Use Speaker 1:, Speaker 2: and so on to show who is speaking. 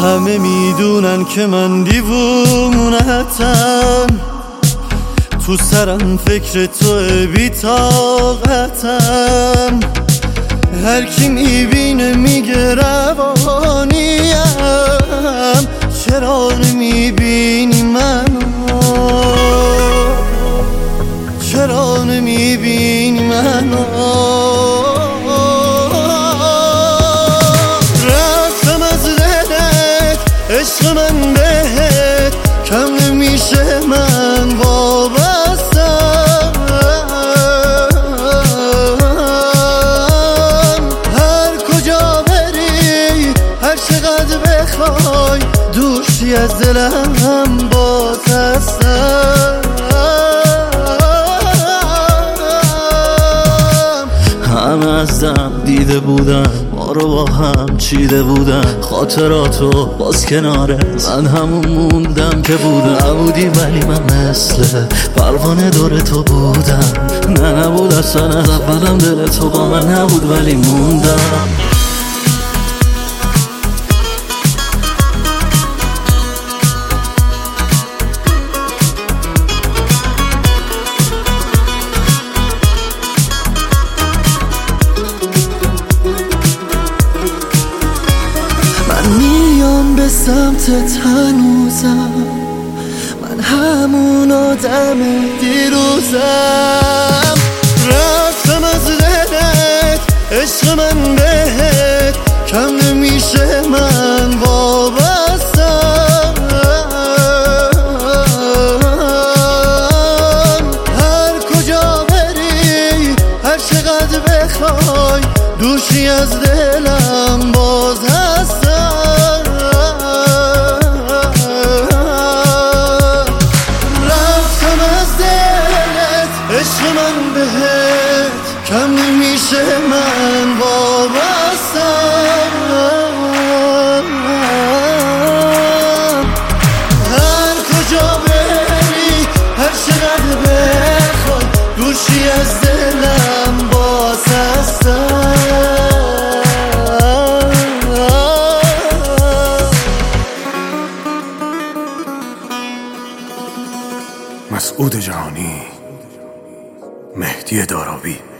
Speaker 1: همه میدونن که من دیوونتم، تو سرم فکر تو بی طاقتم. هر کی میبینه میگه روانیم، چرا نمیبینی منو؟ چرا نمیبینی منو؟ رفتم از دلت عشق من بهت، کم نمیشه من وابستم. هر کجا بری هر چقدر بخوای، دوشی از دلم باز هستم. همه از دم دیده بودن، ما رو با هم چیده بودن، خاطراتو باز کناره من همون موندم که بودم. نبودی ولی من مثل پروانه دور تو بودم. نبود اصلا از اولم دل تو با من نبود ولی موندم. میام به سمتت هنوزم، من همون آدم دیروزم. رفتم از دلت عشق من بهت، کم نمیشه من وابستم. هر کجا بری هر چقدر بخوای، دوشی از دلم باز هستم. عشق من بهت، کم نمیشه من وابستم. هر کجا بری هر چقدر بخوای، دوشی از دلم باز هستم.
Speaker 2: مسعود جهانی، مهدی داراوی.